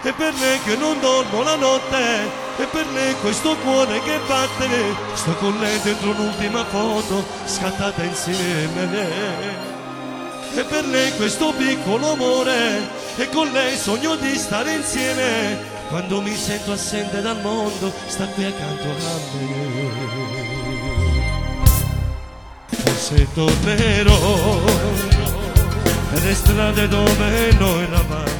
e per lei che non dormo la notte, e per lei questo cuore che batte, sto con lei dentro un'ultima foto scattata insieme. E per lei questo piccolo amore, e con lei sogno di stare insieme. Quando mi sento assente dal mondo, sta qui accanto a me. Forse tornerò per le strade dove noi eravamo,